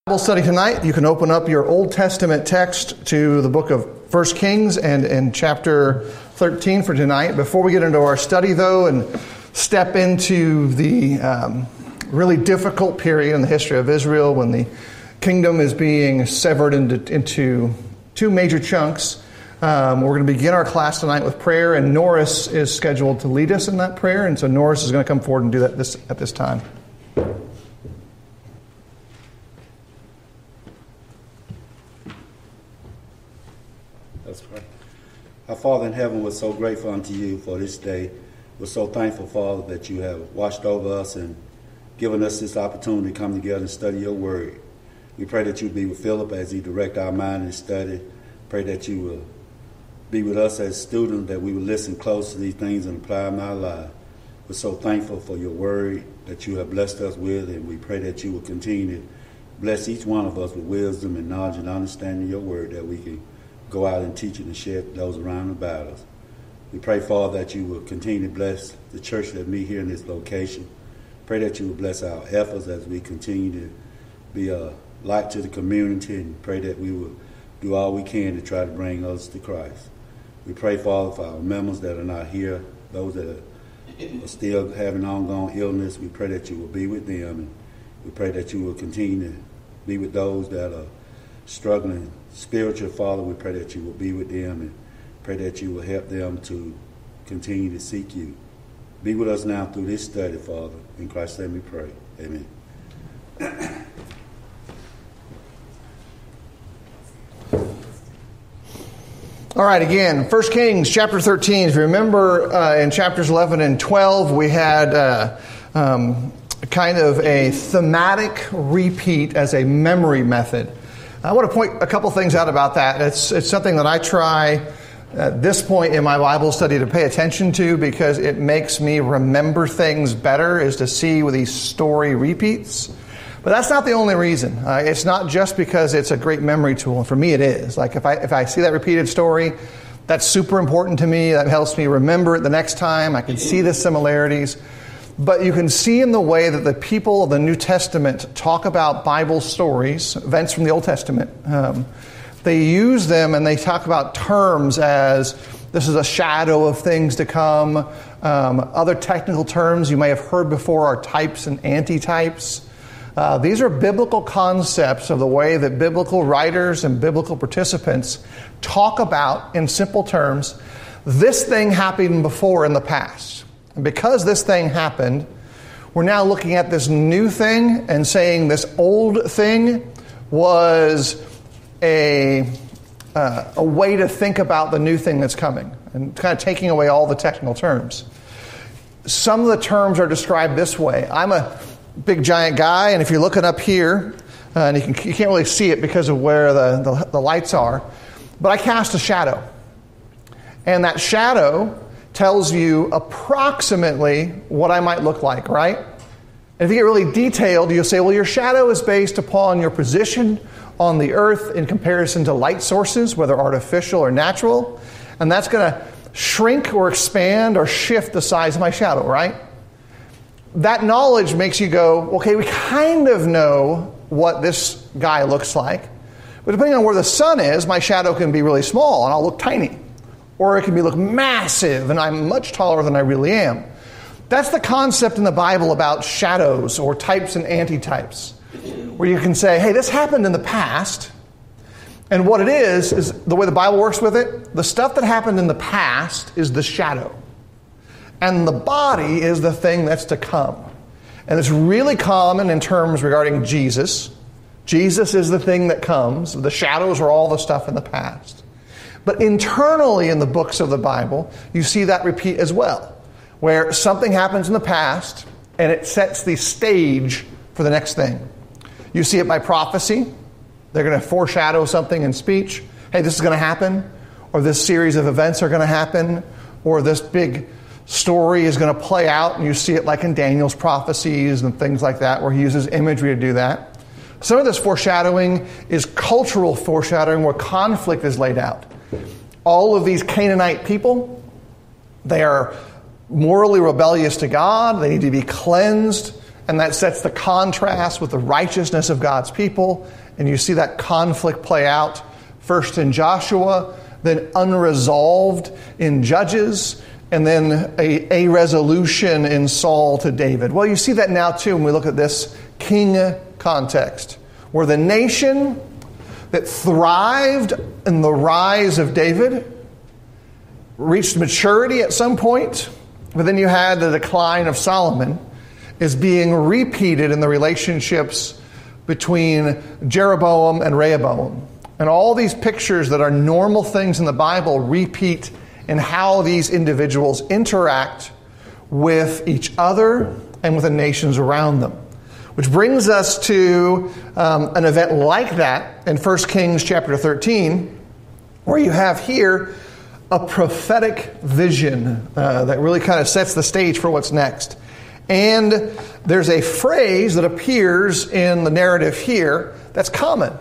Bible study tonight, you can open up your Old Testament text to the book of 1 Kings and chapter 13 for tonight. Before we get into our study, though, and step into the really difficult period in the history of Israel when the kingdom is being severed into two major chunks, we're going to begin our class tonight with prayer, and Norris is scheduled to lead us in that prayer, and so Norris is going to come forward and do that at this time. Our Father in heaven, we're so grateful unto you for this day. We're so thankful, Father, that you have watched over us and given us this opportunity to come together and study your word. We pray that you be with Philip as he direct our mind and study. Pray that you will be with us as students, that we will listen close to these things and apply them in our lives. We're so thankful for your word that you have blessed us with, and we pray that you will continue to bless each one of us with wisdom and knowledge and understanding your word, that we can go out and teach it and share those around about us. We pray, Father, that you will continue to bless the church that meet here in this location. Pray that you will bless our efforts as we continue to be a light to the community, and pray that we will do all we can to try to bring others to Christ. We pray, Father, for our members that are not here, those that are still having ongoing illness. We pray that you will be with them, and we pray that you will continue to be with those that are struggling spiritual. Father, we pray that you will be with them and pray that you will help them to continue to seek you. Be with us now through this study, Father. In Christ's name we pray. Amen. All right, again, 1 Kings chapter 13. If you remember, in chapters 11 and 12, we had kind of a thematic repeat as a memory method. I want to point a couple things out about that. It's something that I try at this point in my Bible study to pay attention to because it makes me remember things better, is to see these story repeats. But that's not the only reason. It's not just because it's a great memory tool. And for me, it is. Like if I see that repeated story, that's super important to me. That helps me remember it the next time. I can see the similarities. But you can see in the way that the people of the New Testament talk about Bible stories, events from the Old Testament, they use them and they talk about terms as this is a shadow of things to come. Other technical terms you may have heard before are types and antitypes. These are biblical concepts of the way that biblical writers and biblical participants talk about, in simple terms, this thing happened before in the past. And because this thing happened, we're now looking at this new thing and saying this old thing was a way to think about the new thing that's coming, and kind of taking away all the technical terms. Some of the terms are described this way. I'm a big giant guy, and if you're looking up here, and you can't really see it because of where the lights are, but I cast a shadow. And that shadow tells you approximately what I might look like, right? And if you get really detailed, you'll say, well, your shadow is based upon your position on the earth in comparison to light sources, whether artificial or natural. And that's going to shrink or expand or shift the size of my shadow, right? That knowledge makes you go, okay, we kind of know what this guy looks like. But depending on where the sun is, my shadow can be really small and I'll look tiny. Or it can look massive and I'm much taller than I really am. That's the concept in the Bible about shadows or types and antitypes, where you can say, hey, this happened in the past. And what it is the way the Bible works with it, the stuff that happened in the past is the shadow. And the body is the thing that's to come. And it's really common in terms regarding Jesus. Jesus is the thing that comes. The shadows are all the stuff in the past. But internally in the books of the Bible, you see that repeat as well, where something happens in the past and it sets the stage for the next thing. You see it by prophecy. They're going to foreshadow something in speech. Hey, this is going to happen, or this series of events are going to happen, or this big story is going to play out, and you see it like in Daniel's prophecies and things like that, where he uses imagery to do that. Some of this foreshadowing is cultural foreshadowing, where conflict is laid out. All of these Canaanite people, they are morally rebellious to God. They need to be cleansed. and that sets the contrast with the righteousness of God's people. And you see that conflict play out first in Joshua, then unresolved in Judges, and then a resolution in Saul to David. Well, you see that now too when we look at this king context, where the nation that thrived in the rise of David reached maturity at some point, but then you had the decline of Solomon, is being repeated in the relationships between Jeroboam and Rehoboam. And all these pictures that are normal things in the Bible repeat in how these individuals interact with each other and with the nations around them. Which brings us to an event like that in 1 Kings chapter 13, where you have here a prophetic vision that really kind of sets the stage for what's next. And there's a phrase that appears in the narrative here that's common.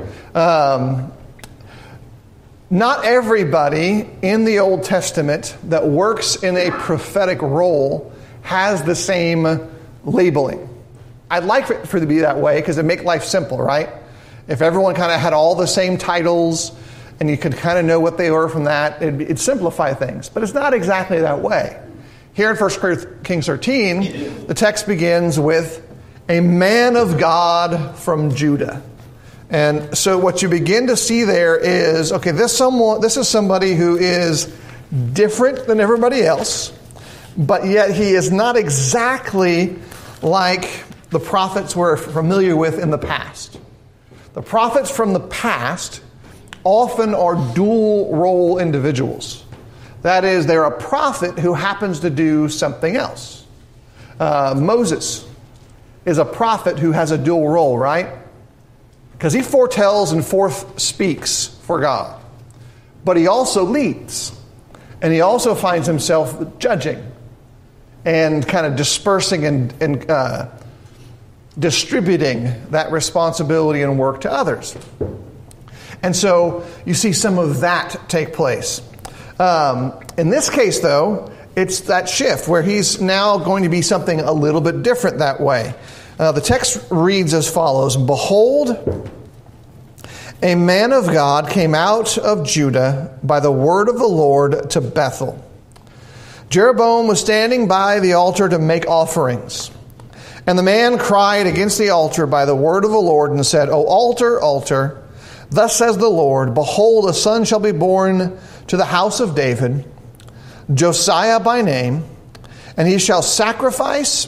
Not everybody in the Old Testament that works in a prophetic role has the same labeling. I'd like for it to be that way because it'd make life simple, right? If everyone kind of had all the same titles and you could kind of know what they were from that, it'd simplify things. But it's not exactly that way. Here in 1 Kings 13, the text begins with a man of God from Judah. And so what you begin to see there is, okay, this is somebody who is different than everybody else, but yet he is not exactly like the prophets we're familiar with in the past. The prophets from the past often are dual role individuals. That is, they're a prophet who happens to do something else. Moses is a prophet who has a dual role, right? Because he foretells and forth speaks for God. But he also leads. And he also finds himself judging and kind of dispersing and distributing that responsibility and work to others. And so you see some of that take place. In this case, though, it's that shift where he's now going to be something a little bit different that way. The text reads as follows: Behold, a man of God came out of Judah by the word of the Lord to Bethel. Jeroboam was standing by the altar to make offerings. And the man cried against the altar by the word of the Lord and said, O altar, altar, thus says the Lord, behold, a son shall be born to the house of David, Josiah by name, and he shall sacrifice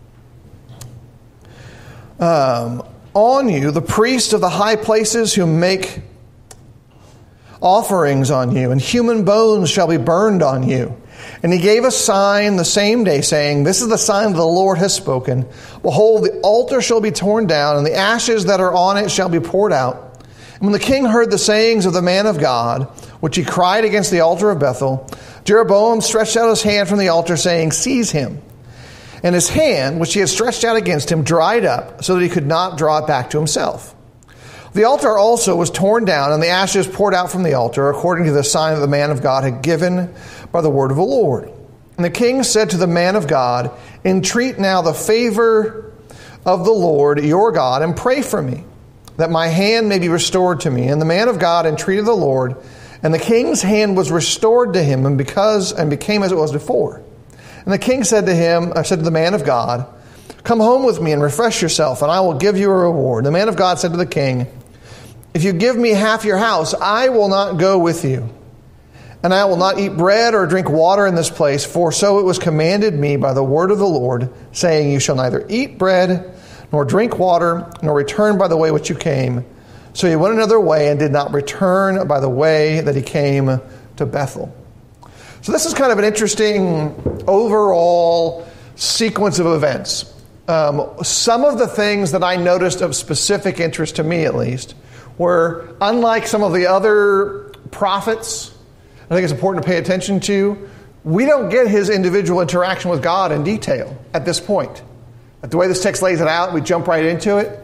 on you the priest of the high places who make offerings on you, and human bones shall be burned on you. And he gave a sign the same day, saying, This is the sign that the Lord has spoken. Behold, the altar shall be torn down, and the ashes that are on it shall be poured out. And when the king heard the sayings of the man of God, which he cried against the altar of Bethel, Jeroboam stretched out his hand from the altar, saying, Seize him. And his hand, which he had stretched out against him, dried up, so that he could not draw it back to himself. The altar also was torn down, and the ashes poured out from the altar, according to the sign that the man of God had given by the word of the Lord. And the king said to the man of God, Entreat now the favor of the Lord your God, and pray for me, that my hand may be restored to me. And the man of God entreated the Lord, and the king's hand was restored to him, and became as it was before. And the king said to the man of God, Come home with me and refresh yourself, and I will give you a reward. The man of God said to the king, If you give me half your house, I will not go with you. And I will not eat bread or drink water in this place, for so it was commanded me by the word of the Lord, saying, You shall neither eat bread nor drink water, nor return by the way which you came. So he went another way and did not return by the way that he came to Bethel. So this is kind of an interesting overall sequence of events. Some of the things that I noticed of specific interest to me, at least, were unlike some of the other prophets, I think it's important to pay attention to, we don't get his individual interaction with God in detail at this point. The way this text lays it out, we jump right into it.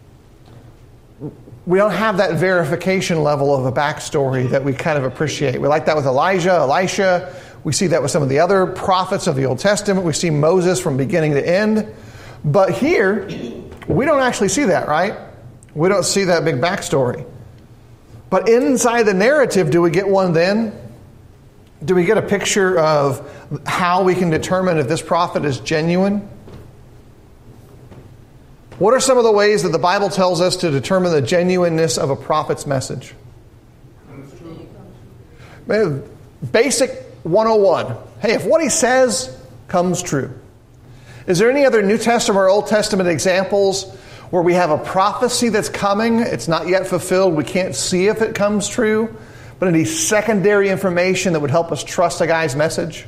We don't have that verification level of a backstory that we kind of appreciate. We like that with Elijah, Elisha. We see that with some of the other prophets of the Old Testament. We see Moses from beginning to end. But here, we don't actually see that, right? We don't see that big backstory. But inside the narrative, do we get one then? Do we get a picture of how we can determine if this prophet is genuine? What are some of the ways that the Bible tells us to determine the genuineness of a prophet's message? Basic 101. Hey, if what he says comes true. Is there any other New Testament or Old Testament examples where we have a prophecy that's coming, it's not yet fulfilled, we can't see if it comes true, but any secondary information that would help us trust a guy's message?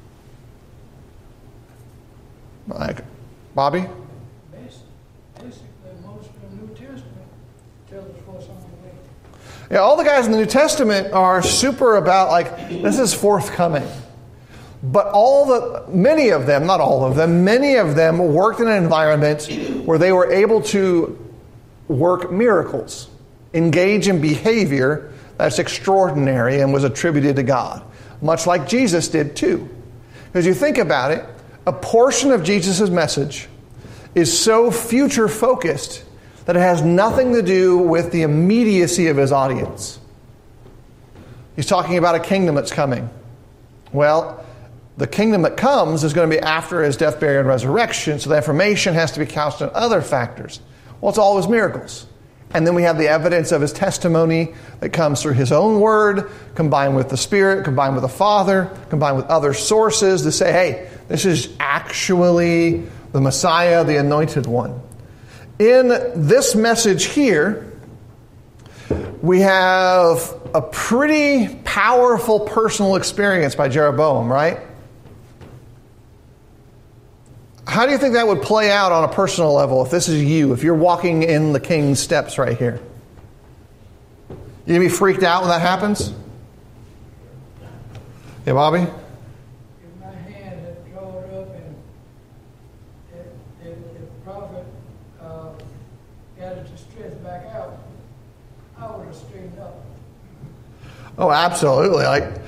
Like, Bobby? Basically, most of the New Testament tells us what's on the way. Yeah, all the guys in the New Testament are super about, like, this is forthcoming. But many of them worked in an environment where they were able to work miracles, engage in behavior that's extraordinary and was attributed to God, much like Jesus did too. Because you think about it, a portion of Jesus' message is so future focused that it has nothing to do with the immediacy of his audience. He's talking about a kingdom that's coming. Well, the kingdom that comes is going to be after his death, burial, and resurrection, so the information has to be couched on other factors. Well, it's all his miracles. And then we have the evidence of his testimony that comes through his own word, combined with the Spirit, combined with the Father, combined with other sources to say, hey, this is actually the Messiah, the Anointed One. In this message here, we have a pretty powerful personal experience by Jeroboam, right? How do you think that would play out on a personal level if this is you, if you're walking in the king's steps right here? You gonna be freaked out when that happens? Yeah, Bobby? If my hand had drawn up and if the prophet got it to stretch back out, I would have straightened up. Oh, absolutely.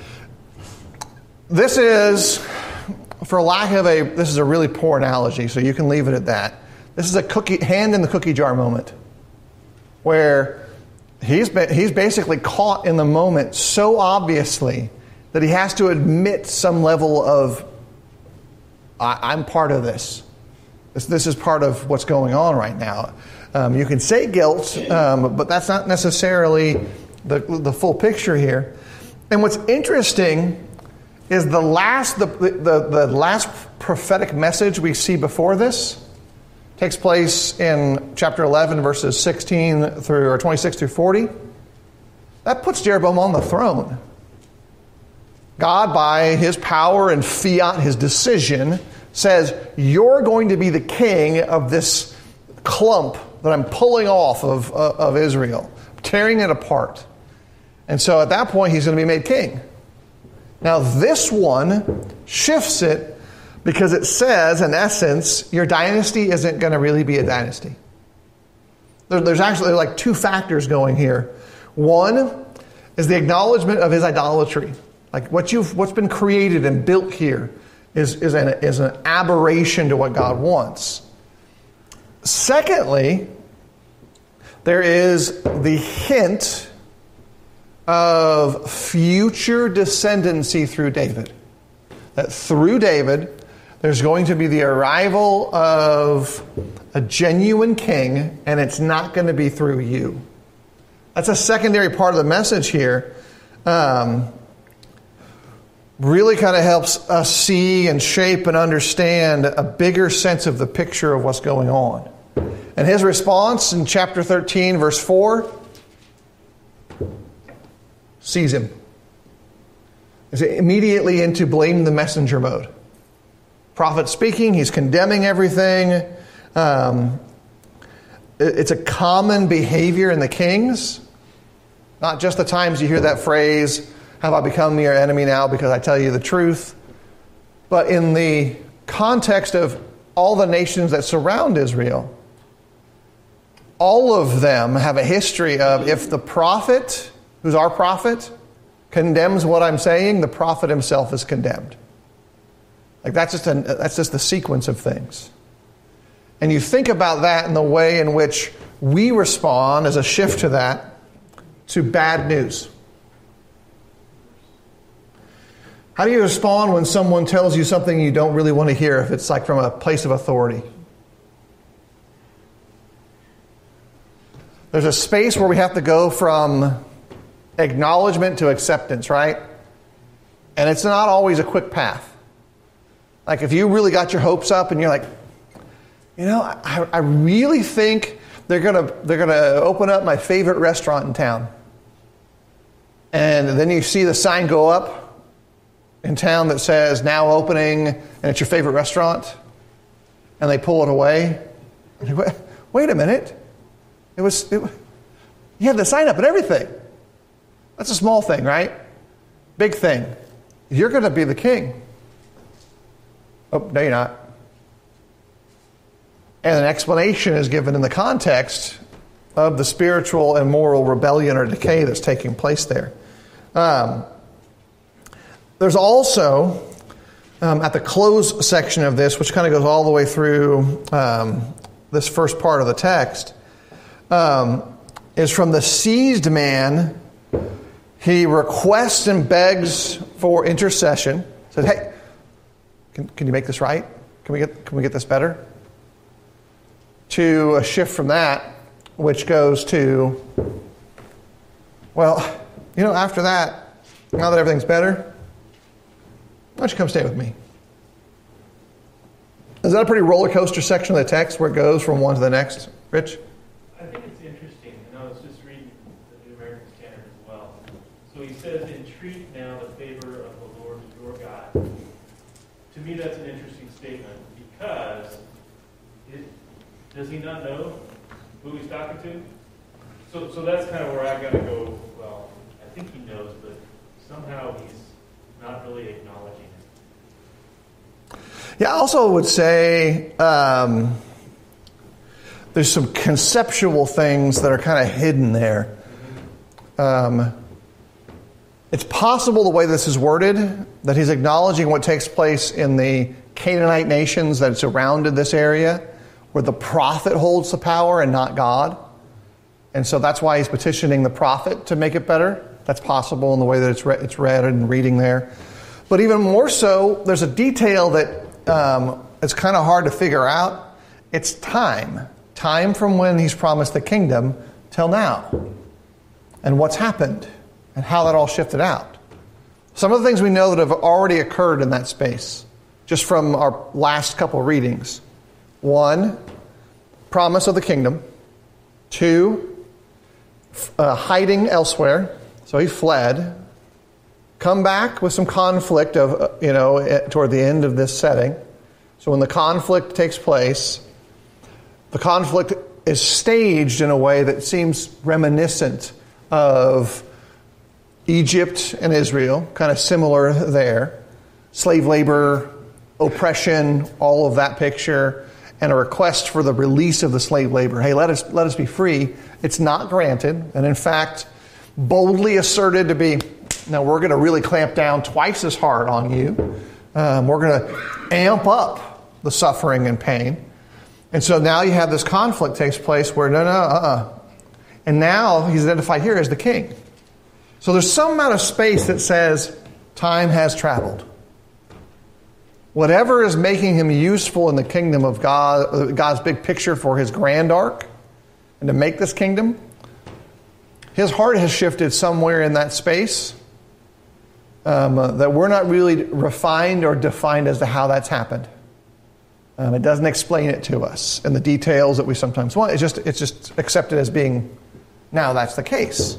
This is, for lack of this is a really poor analogy, so you can leave it at that. This is a hand in the cookie jar moment, where he's basically caught in the moment so obviously that he has to admit some level of, I'm part of this. This is part of what's going on right now. You can say guilt, but that's not necessarily the full picture here. And what's interesting is the last prophetic message we see before this takes place in chapter 11, verses 26 through 40. That puts Jeroboam on the throne. God, by his power and fiat, his decision, says, you're going to be the king of this clump that I'm pulling off of Israel, tearing it apart. And so at that point, he's going to be made king. Now, this one shifts it because it says, in essence, your dynasty isn't going to really be a dynasty. There's actually like two factors going here. One is the acknowledgement of his idolatry. Like what's been created and built here is an aberration to what God wants. Secondly, there is the hint of future descendancy through David. That through David, there's going to be the arrival of a genuine king, and it's not going to be through you. That's a secondary part of the message here. Really kind of helps us see and shape and understand a bigger sense of the picture of what's going on. And his response in chapter 13, verse 4, sees him. Is immediately into blame the messenger mode. Prophet speaking, he's condemning everything. It's a common behavior in the kings. Not just the times you hear that phrase, have I become your enemy now because I tell you the truth? But in the context of all the nations that surround Israel, all of them have a history of if the prophet, who's our prophet, condemns what I'm saying, the prophet himself is condemned. Like that's just the sequence of things. and you think about that in the way in which we respond as a shift to that, to bad news. How do you respond when someone tells you something you don't really want to hear, if it's like from a place of authority? There's a space where we have to go from acknowledgement to acceptance, right? And it's not always a quick path. Like if you really got your hopes up and you're like, I really think they're gonna open up my favorite restaurant in town. And then you see the sign go up in town that says now opening, and it's your favorite restaurant, and they pull it away. Wait a minute. You had the sign up and everything. That's a small thing, right? Big thing. You're going to be the king. Oh, no, you're not. And an explanation is given in the context of the spiritual and moral rebellion or decay that's taking place there. There's also, at the close section of this, which kind of goes all the way through this first part of the text, is from the seized man. He requests and begs for intercession. Says, "Hey, can you make this right? Can we get this better?" To a shift from that, which goes to, well, after that, now that everything's better, why don't you come stay with me? Is that a pretty roller coaster section of the text where it goes from one to the next, Rich? I think it's interesting, and I was just reading the New American Standard as well. So he says, "Entreat now the favor of the Lord your God." To me, that's an interesting statement because does he not know who he's talking to? So that's kind of where I got to go. Well, I think he knows, but somehow he's not really acknowledging it. Yeah, I also would say there's some conceptual things that are kind of hidden there. It's possible the way this is worded that he's acknowledging what takes place in the Canaanite nations that surrounded this area, where the prophet holds the power and not God. And so that's why he's petitioning the prophet to make it better. That's possible in the way that it's read and reading there. But even more so, there's a detail that it's kind of hard to figure out. It's time. Time from when he's promised the kingdom till now. And what's happened. And how that all shifted out. Some of the things we know that have already occurred in that space, just from our last couple readings. 1, promise of the kingdom. 2, hiding elsewhere. So he fled. Come back with some conflict of, toward the end of this setting. So when the conflict takes place, the conflict is staged in a way that seems reminiscent of Egypt and Israel, kind of similar there. Slave labor, oppression, all of that picture, and a request for the release of the slave labor. Hey, let us be free. It's not granted, and in fact, boldly asserted to be, no, we're going to really clamp down twice as hard on you. We're going to amp up the suffering and pain. And so now you have this conflict takes place where And now he's identified here as the king. So there's some amount of space that says time has traveled. Whatever is making him useful in the kingdom of God, God's big picture for his grand arc, and to make this kingdom, his heart has shifted somewhere in that space that we're not really refined or defined as to how that's happened. It doesn't explain it to us in the details that we sometimes want. It's just accepted as being, now that's the case.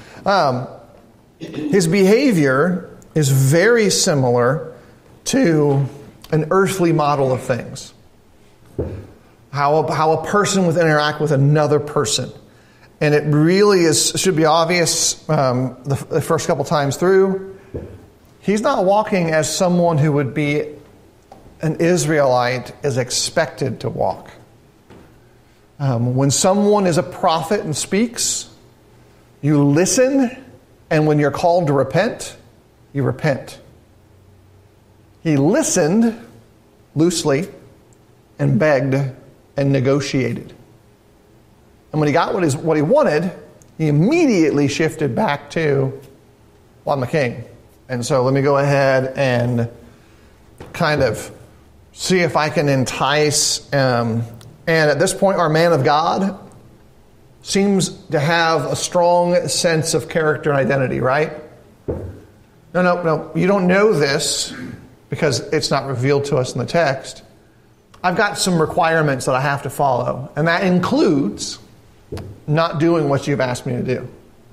His behavior is very similar to an earthly model of things. How a person would interact with another person. And it really should be obvious the first couple times through. He's not walking as someone who would be an Israelite is expected to walk. When someone is a prophet and speaks, you listen, and when you're called to repent, you repent. He listened loosely and begged and negotiated. And when he got what he wanted, he immediately shifted back to, well, I'm a king. And so let me go ahead and kind of see if I can entice. And at this point, our man of God seems to have a strong sense of character and identity, right? No. You don't know this because it's not revealed to us in the text. I've got some requirements that I have to follow, and that includes not doing what you've asked me to do.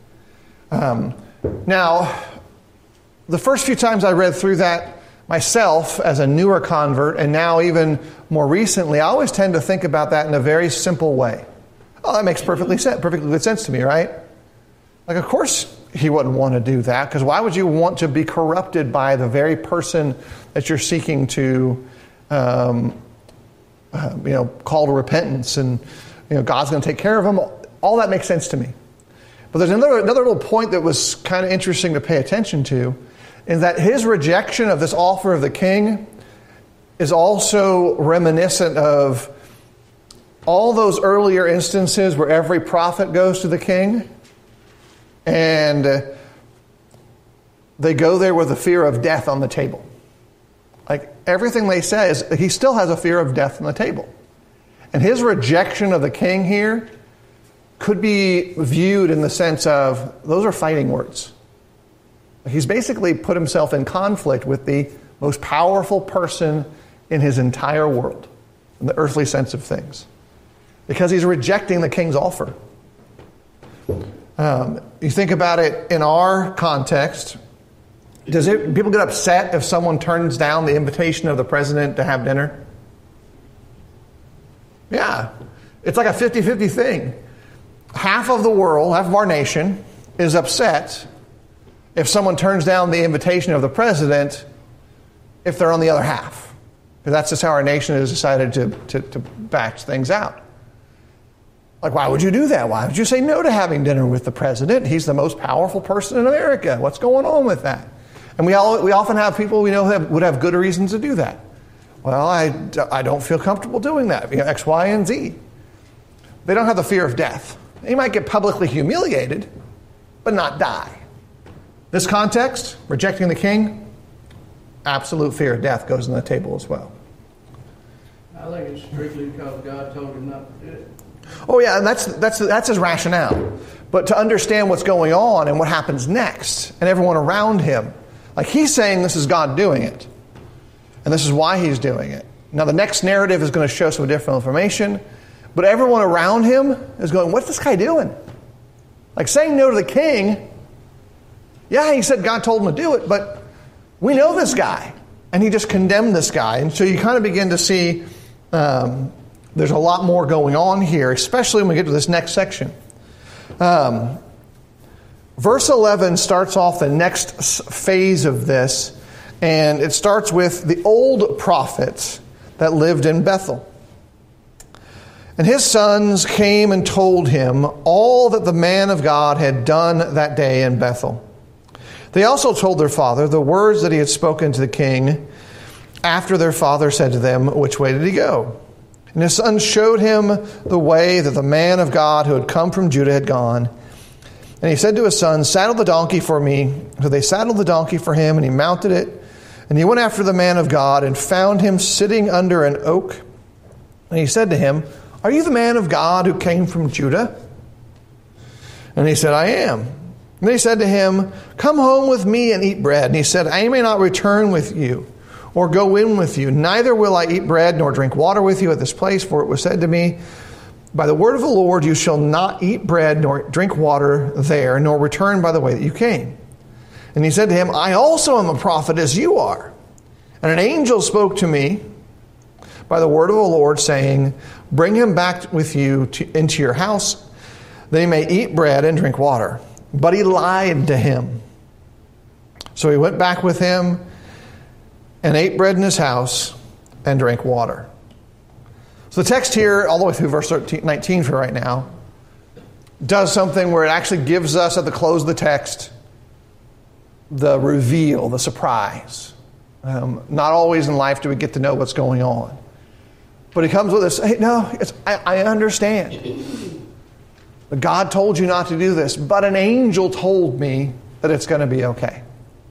Now, the first few times I read through that myself as a newer convert, and now even more recently, I always tend to think about that in a very simple way. Oh, that makes perfectly good sense to me, right? Like, of course he wouldn't want to do that, because why would you want to be corrupted by the very person that you're seeking to, call to repentance, and God's going to take care of them? All that makes sense to me. But there's another little point that was kind of interesting to pay attention to, is that his rejection of this offer of the king is also reminiscent of all those earlier instances where every prophet goes to the king, and they go there with a fear of death on the table. Like, everything they say is, he still has a fear of death on the table. And his rejection of the king here could be viewed in the sense of, those are fighting words. He's basically put himself in conflict with the most powerful person in his entire world, in the earthly sense of things, because he's rejecting the king's offer. You think about it in our context. People get upset if someone turns down the invitation of the president to have dinner? Yeah. It's like a 50-50 thing. Half of the world, half of our nation, is upset if someone turns down the invitation of the president if they're on the other half. Because that's just how our nation has decided to batch things out. Like, why would you do that? Why would you say no to having dinner with the president? He's the most powerful person in America. What's going on with that? And we often have people we know that would have good reasons to do that. Well, I don't feel comfortable doing that. X, Y, and Z. They don't have the fear of death. They might get publicly humiliated, but not die. This context, rejecting the king, absolute fear of death goes on the table as well. I think it's strictly because God told him not to do it. Oh yeah, and that's his rationale. But to understand what's going on and what happens next, and everyone around him, like, he's saying this is God doing it, and this is why he's doing it. Now the next narrative is going to show some different information, but everyone around him is going, what's this guy doing? Like, saying no to the king, yeah, he said God told him to do it, but we know this guy, and he just condemned this guy. And so you kind of begin to see there's a lot more going on here, especially when we get to this next section. Verse 11 starts off the next phase of this, and it starts with the old prophet that lived in Bethel. And his sons came and told him all that the man of God had done that day in Bethel. They also told their father the words that he had spoken to the king after their father said to them, which way did he go? And his sons showed him the way that the man of God who had come from Judah had gone. And he said to his sons, saddle the donkey for me. So they saddled the donkey for him, and he mounted it. And he went after the man of God and found him sitting under an oak. And he said to him, are you the man of God who came from Judah? And he said, I am. And they said to him, come home with me and eat bread. And he said, I may not return with you or go in with you. Neither will I eat bread nor drink water with you at this place. For it was said to me, by the word of the Lord, you shall not eat bread nor drink water there, nor return by the way that you came. And he said to him, I also am a prophet as you are. And an angel spoke to me by the word of the Lord, saying, bring him back with you into your house, that he may eat bread and drink water. But he lied to him. So he went back with him and ate bread in his house and drank water. So the text here, all the way through verse 19 for right now, does something where it actually gives us, at the close of the text, the reveal, the surprise. Not always in life do we get to know what's going on. But he comes with this, hey, no, I understand. God told you not to do this, but an angel told me that it's going to be okay.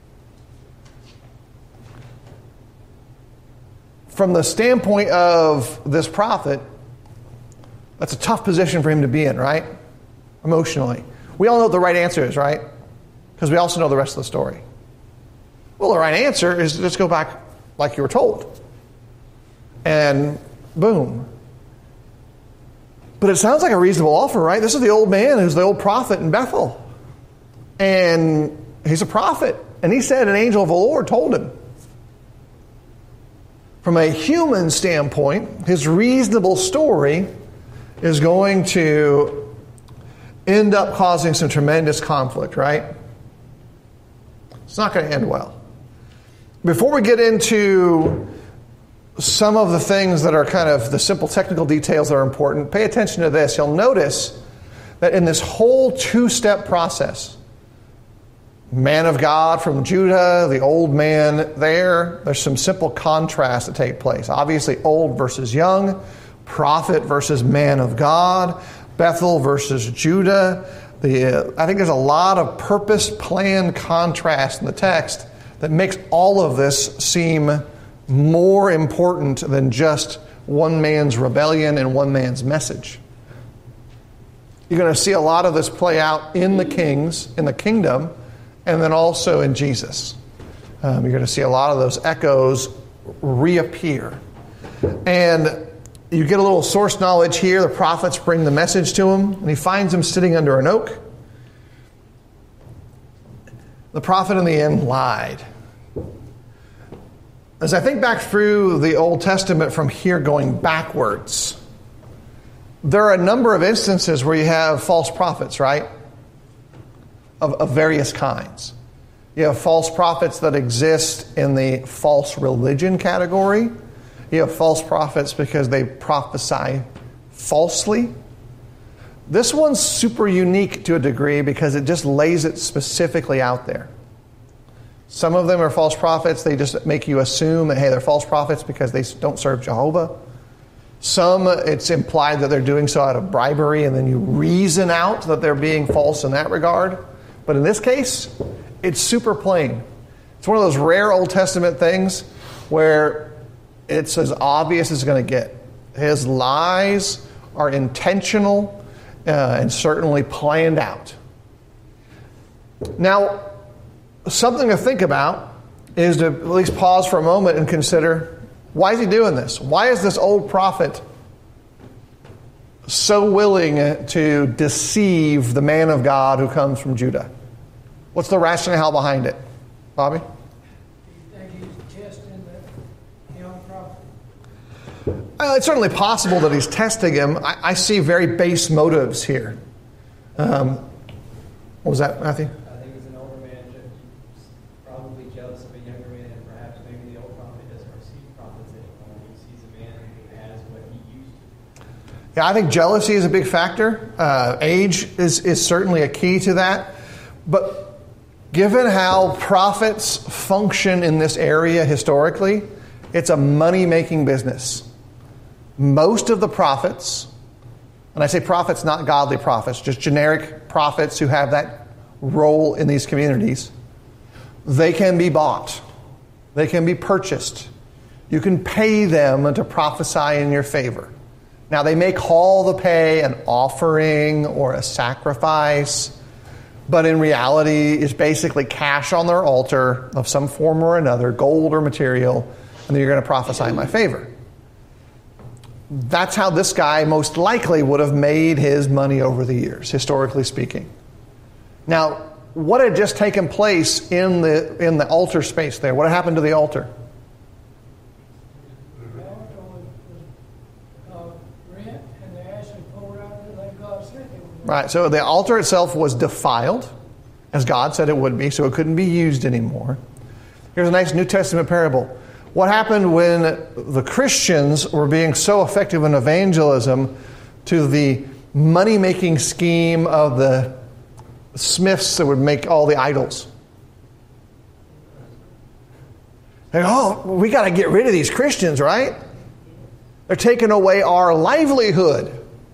From the standpoint of this prophet, that's a tough position for him to be in, right? Emotionally. We all know what the right answer is, right? Because we also know the rest of the story. Well, the right answer is to just go back like you were told. And boom. But it sounds like a reasonable offer, right? This is the old man who's the old prophet in Bethel. And he's a prophet. And he said an angel of the Lord told him. From a human standpoint, his reasonable story is going to end up causing some tremendous conflict, right? It's not going to end well. Before we get into some of the things that are kind of the simple technical details that are important, pay attention to this. You'll notice that in this whole two-step process, man of God from Judah, the old man there's some simple contrasts that take place. Obviously, old versus young, prophet versus man of God, Bethel versus Judah. I think there's a lot of purpose-planned contrast in the text that makes all of this seem more important than just one man's rebellion and one man's message. You're going to see a lot of this play out in the kings, in the kingdom, and then also in Jesus. You're going to see a lot of those echoes reappear. And you get a little source knowledge here. The prophets bring the message to him, and he finds him sitting under an oak. The prophet in the end lied. As I think back through the Old Testament from here going backwards, there are a number of instances where you have false prophets, right? Of various kinds. You have false prophets that exist in the false religion category. You have false prophets because they prophesy falsely. This one's super unique to a degree because it just lays it specifically out there. Some of them are false prophets. They just make you assume that, hey, they're false prophets because they don't serve Jehovah. Some, it's implied that they're doing so out of bribery, and then you reason out that they're being false in that regard. But in this case, it's super plain. It's one of those rare Old Testament things where it's as obvious as it's going to get. His lies are intentional and certainly planned out. Now, something to think about is to at least pause for a moment and consider, why is he doing this? Why is this old prophet so willing to deceive the man of God who comes from Judah? What's the rationale behind it? Bobby? Do you think he's testing the young prophet? It's certainly possible that he's testing him. I see very base motives here. What was that, Matthew? I think as an older man, probably jealous of a younger man, and perhaps maybe the old prophet doesn't receive prophets anymore. He sees a man who has what he used to. Yeah, I think jealousy is a big factor. Age is certainly a key to that. But given how prophets function in this area historically, it's a money-making business. Most of the prophets, and I say prophets, not godly prophets, just generic prophets who have that role in these communities, they can be bought. They can be purchased. You can pay them to prophesy in your favor. Now, they may call the pay an offering or a sacrifice, but in reality, it's basically cash on their altar of some form or another, gold or material, and then you're going to prophesy in my favor. That's how this guy most likely would have made his money over the years, historically speaking. Now, what had just taken place in the altar space there? What happened to the altar? The altar was rent, and they actually poured out there like God said they would. Right, so the altar itself was defiled, as God said it would be, so it couldn't be used anymore. Here's a nice New Testament parable. What happened when the Christians were being so effective in evangelism to the money-making scheme of the smiths that would make all the idols? They go, oh, we got to get rid of these Christians, right? They're taking away our livelihood.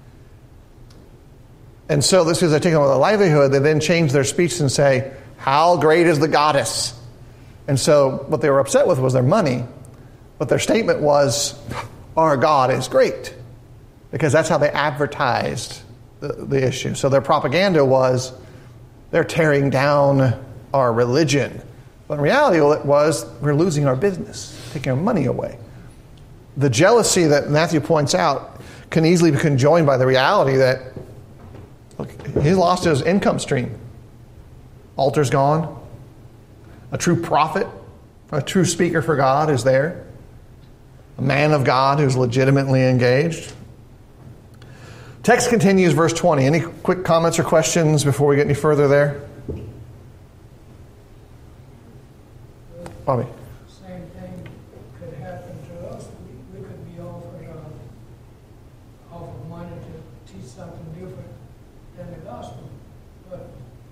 And so this is they're taking away the livelihood. They then change their speech and say, how great is the goddess? And so what they were upset with was their money. But their statement was, our God is great. Because that's how they advertised the issue. So their propaganda was, they're tearing down our religion. But in reality, it was, we're losing our business, taking our money away. The jealousy that Matthew points out can easily be conjoined by the reality that, look, he lost his income stream. Altar's gone. A true prophet, a true speaker for God is there. A man of God who's legitimately engaged. Text continues, verse 20. Any quick comments or questions before we get any further there? Bobby. Same thing could happen to us. We could be offered money to teach something different than the gospel. But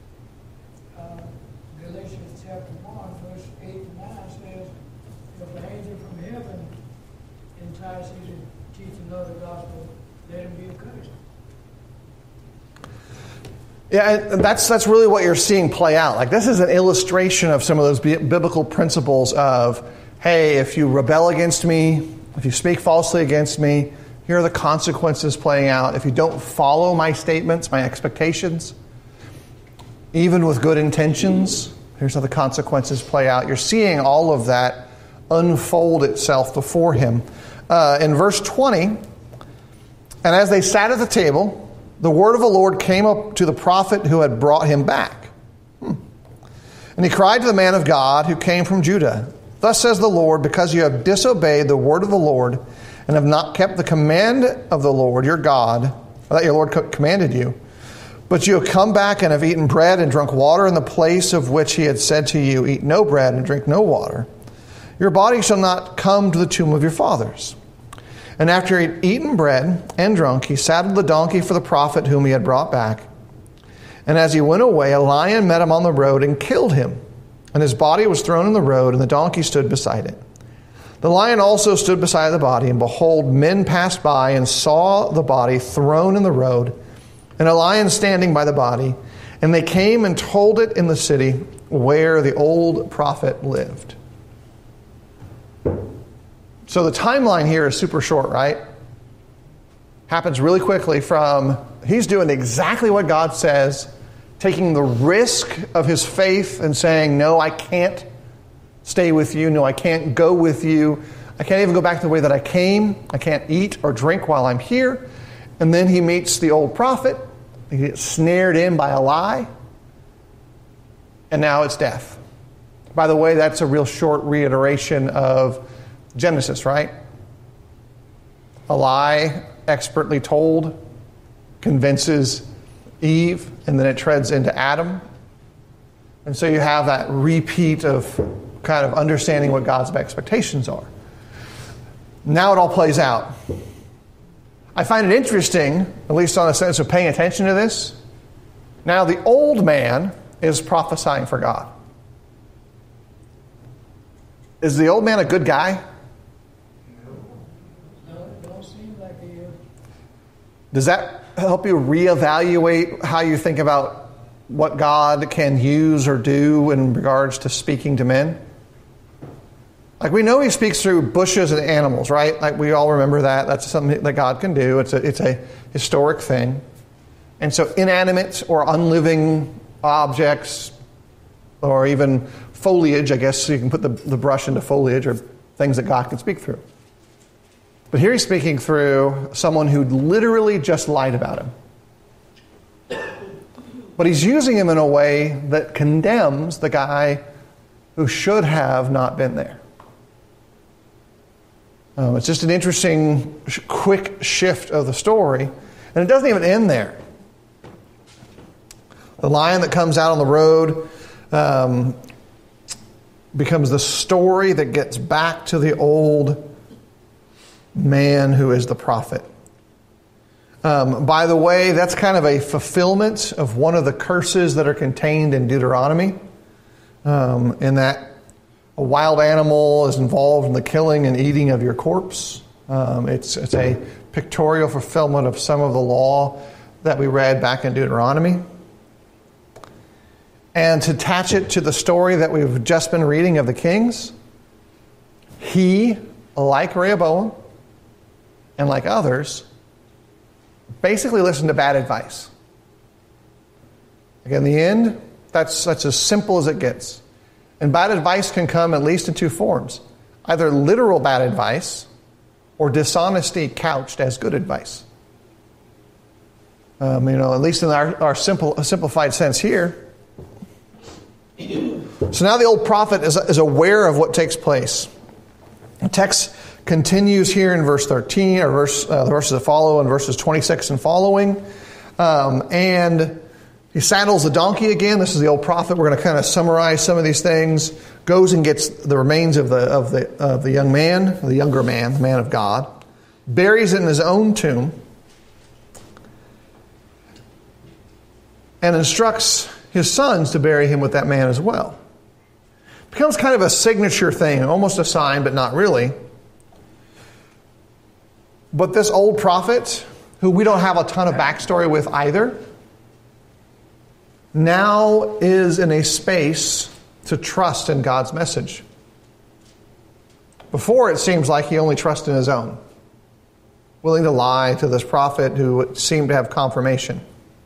Galatians chapter 1, verse 8 and 9 says, if an angel from heaven entices you to teach another gospel, let him be accursed. Yeah, and that's really what you're seeing play out. Like, this is an illustration of some of those biblical principles of, hey, if you rebel against me, if you speak falsely against me, here are the consequences playing out. If you don't follow my statements, my expectations, even with good intentions, here's how the consequences play out. You're seeing all of that unfold itself before him. In verse 20, and as they sat at the table, the word of the Lord came up to the prophet who had brought him back. And he cried to the man of God who came from Judah, thus says the Lord, because you have disobeyed the word of the Lord and have not kept the command of the Lord your God, that your Lord commanded you, but you have come back and have eaten bread and drunk water in the place of which he had said to you, eat no bread and drink no water, your body shall not come to the tomb of your fathers. And after he had eaten bread and drunk, he saddled the donkey for the prophet whom he had brought back. And as he went away, a lion met him on the road and killed him. And his body was thrown in the road, and the donkey stood beside it. The lion also stood beside the body, and behold, men passed by and saw the body thrown in the road, and a lion standing by the body. And they came and told it in the city where the old prophet lived. So the timeline here is super short, right? Happens really quickly from he's doing exactly what God says, taking the risk of his faith and saying, no, I can't stay with you. No, I can't go with you. I can't even go back to the way that I came. I can't eat or drink while I'm here. And then he meets the old prophet. He gets snared in by a lie. And now it's death. By the way, that's a real short reiteration of Genesis, right? A lie expertly told convinces Eve, and then it treads into Adam. And so you have that repeat of kind of understanding what God's expectations are. Now it all plays out. I find it interesting, at least on a sense of paying attention to this. Now the old man is prophesying for God. Is the old man a good guy? Does that help you reevaluate how you think about what God can use or do in regards to speaking to men? Like, we know he speaks through bushes and animals, right? Like, we all remember that. That's something that God can do. It's a historic thing. And so inanimate or unliving objects, or even foliage, I guess, so you can put the brush into foliage, or things that God can speak through. But here he's speaking through someone who literally just lied about him. But he's using him in a way that condemns the guy who should have not been there. It's just an interesting, quick shift of the story. And it doesn't even end there. The lion that comes out on the road becomes the story that gets back to the old man who is the prophet. By the way, that's kind of a fulfillment of one of the curses that are contained in Deuteronomy, in that a wild animal is involved in the killing and eating of your corpse. It's a pictorial fulfillment of some of the law that we read back in Deuteronomy. And to attach it to the story that we've just been reading of the kings, he, like Rehoboam and like others, basically listened to bad advice. Again, in the end, that's as simple as it gets. And bad advice can come at least in two forms. Either literal bad advice or dishonesty couched as good advice. At least in our simplified sense here. So now the old prophet is aware of what takes place. The text continues here in verse 13, or the verses that follow in verses 26 and following. And he saddles the donkey again. This is the old prophet. We're going to kind of summarize some of these things. Goes and gets the remains of the young man, the younger man, the man of God. Buries it in his own tomb. And instructs his sons to bury him with that man as well. Becomes kind of a signature thing, almost a sign, but not really. But this old prophet, who we don't have a ton of backstory with either, now is in a space to trust in God's message. Before, it seems like he only trusted in his own, willing to lie to this prophet who seemed to have confirmation.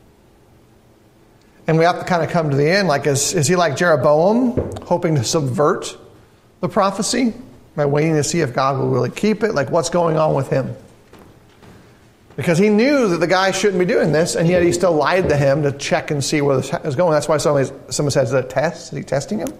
And we have to kind of come to the end, like, is he like Jeroboam, hoping to subvert the prophecy by waiting to see if God will really keep it? Like, what's going on with him? Because he knew that the guy shouldn't be doing this, and yet he still lied to him to check and see where this is going. That's why someone says, is it a test? Is he testing him?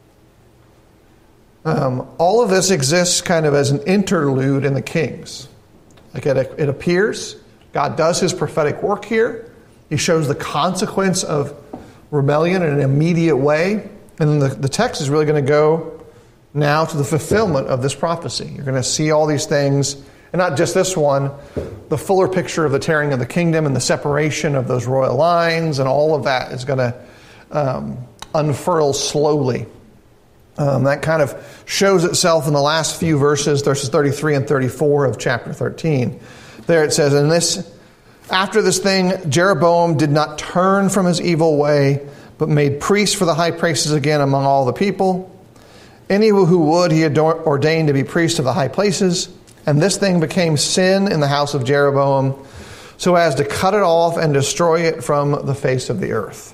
All of this exists kind of as an interlude in the Kings. Like it appears, God does his prophetic work here. He shows the consequence of rebellion in an immediate way. And the text is really going to go now to the fulfillment of this prophecy. You're going to see all these things, and not just this one, the fuller picture of the tearing of the kingdom and the separation of those royal lines, and all of that is going to unfurl slowly. That kind of shows itself in the last few verses 33 and 34 of chapter 13. There it says, after this thing, Jeroboam did not turn from his evil way, but made priests for the high places again among all the people. Any who would, he had ordained to be priests of the high places. And this thing became sin in the house of Jeroboam, so as to cut it off and destroy it from the face of the earth.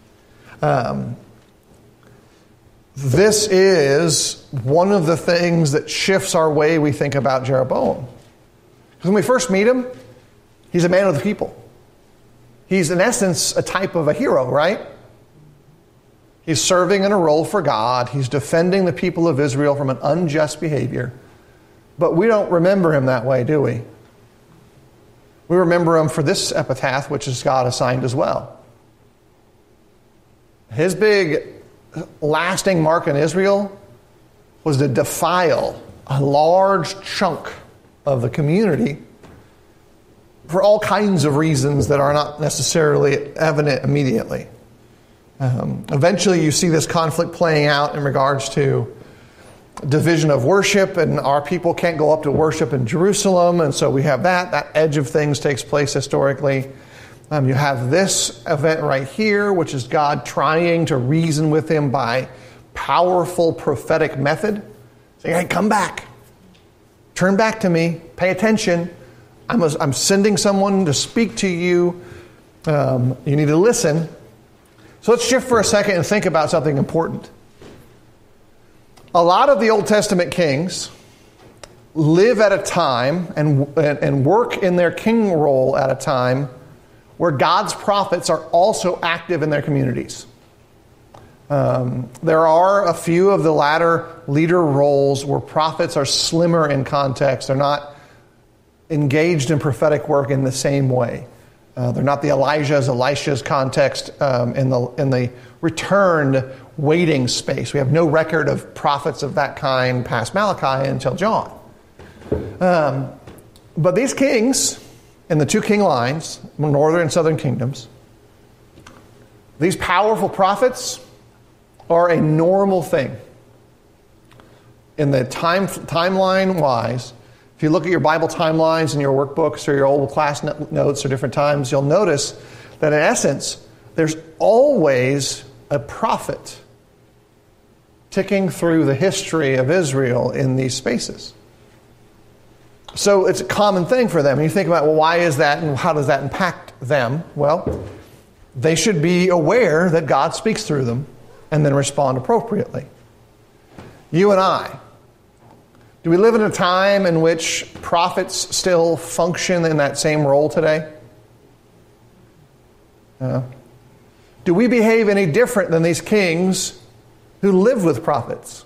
This is one of the things that shifts our way we think about Jeroboam. Because when we first meet him, he's a man of the people. He's, in essence, a type of a hero, right? He's serving in a role for God. He's defending the people of Israel from an unjust behavior. But we don't remember him that way, do we? We remember him for this epitaph, which is God assigned as well. His big lasting mark in Israel was to defile a large chunk of the community for all kinds of reasons that are not necessarily evident immediately. Eventually you see this conflict playing out in regards to division of worship, and our people can't go up to worship in Jerusalem, and so we have that edge of things takes place historically. You have this event right here, which is God trying to reason with him by powerful prophetic method, saying, hey, come back, turn back to me, pay attention. I'm sending someone to speak to you. You need to listen. So let's shift for a second and think about something important. A lot of the Old Testament kings live at a time and work in their king role at a time where God's prophets are also active in their communities. There are a few of the latter leader roles where prophets are slimmer in context. They're not engaged in prophetic work in the same way. They're not the Elisha's context in the returned waiting space. We have no record of prophets of that kind past Malachi until John. But these kings in the two king lines, northern and southern kingdoms, these powerful prophets are a normal thing. In the timeline wise, If you look at your Bible timelines and your workbooks or your old class notes or different times, you'll notice that in essence, there's always a prophet ticking through the history of Israel in these spaces. So it's a common thing for them. And you think about, well, why is that and how does that impact them? Well, they should be aware that God speaks through them and then respond appropriately. You and I, do we live in a time in which prophets still function in that same role today? Do we behave any different than these kings who lived with prophets?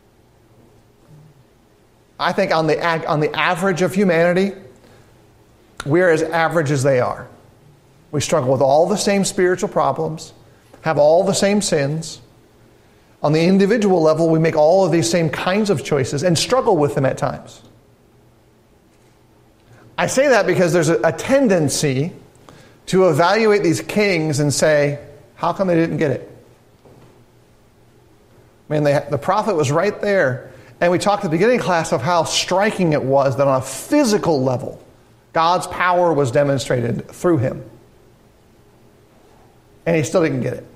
I think on the average of humanity, we're as average as they are. We struggle with all the same spiritual problems, have all the same sins. On the individual level, we make all of these same kinds of choices and struggle with them at times. I say that because there's a tendency to evaluate these kings and say, how come they didn't get it? I mean, the prophet was right there. And we talked at the beginning class of how striking it was that on a physical level, God's power was demonstrated through him. And he still didn't get it.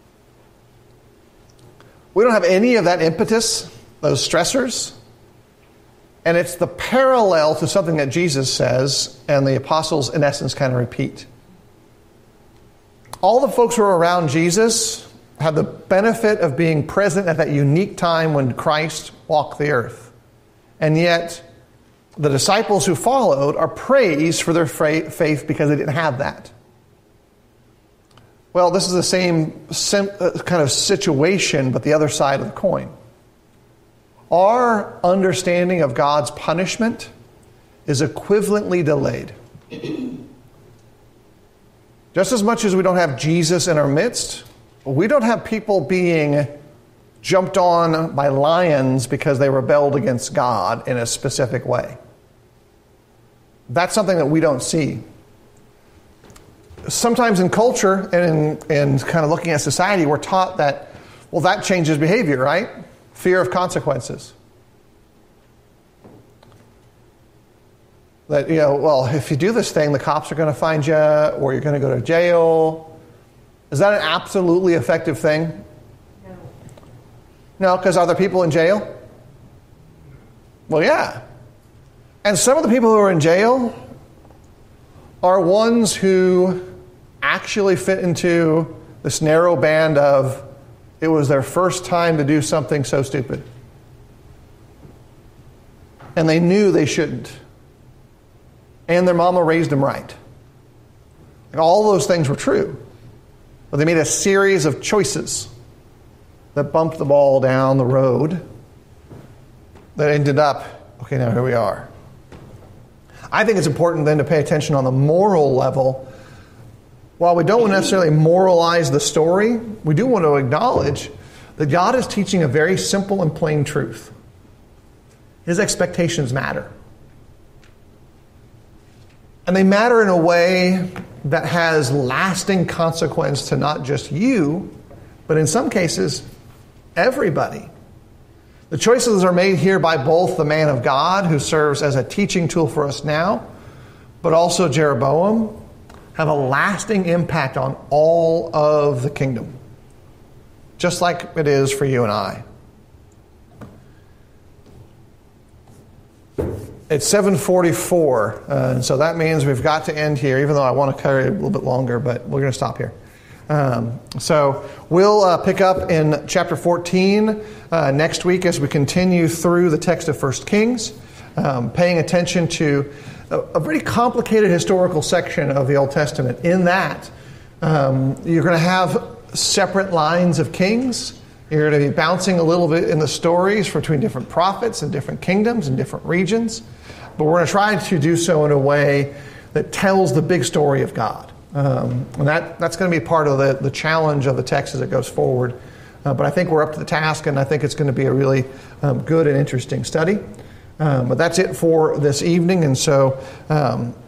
We don't have any of that impetus, those stressors. And it's the parallel to something that Jesus says and the apostles, in essence, kind of repeat. All the folks who were around Jesus had the benefit of being present at that unique time when Christ walked the earth. And yet, the disciples who followed are praised for their faith because they didn't have that. Well, this is the same kind of situation, but the other side of the coin. Our understanding of God's punishment is equivalently delayed. Just as much as we don't have Jesus in our midst, we don't have people being jumped on by lions because they rebelled against God in a specific way. That's something that we don't see. Sometimes in culture and in kind of looking at society, we're taught that, well, that changes behavior, right? Fear of consequences. That, well, if you do this thing, the cops are going to find you or you're going to go to jail. Is that an absolutely effective thing? No, because are there people in jail? Well, yeah. And some of the people who are in jail are ones who actually fit into this narrow band of it was their first time to do something so stupid. And they knew they shouldn't. And their mama raised them right. Like all those things were true. But they made a series of choices that bumped the ball down the road that ended up, okay, now here we are. I think it's important then to pay attention on the moral level. While we don't necessarily moralize the story, we do want to acknowledge that God is teaching a very simple and plain truth. His expectations matter. And they matter in a way that has lasting consequence to not just you, but in some cases, everybody. The choices are made here by both the man of God, who serves as a teaching tool for us now, but also Jeroboam, have a lasting impact on all of the kingdom. Just like it is for you and I. It's 7:44, and so that means we've got to end here, even though I want to carry it a little bit longer, but we're going to stop here. So we'll pick up in chapter 14 next week as we continue through the text of 1 Kings, paying attention to a pretty complicated historical section of the Old Testament. In that, you're going to have separate lines of kings. You're going to be bouncing a little bit in the stories between different prophets and different kingdoms and different regions. But we're going to try to do so in a way that tells the big story of God. And that's going to be part of the challenge of the text as it goes forward. But I think we're up to the task, and I think it's going to be a really good and interesting study. But that's it for this evening. And so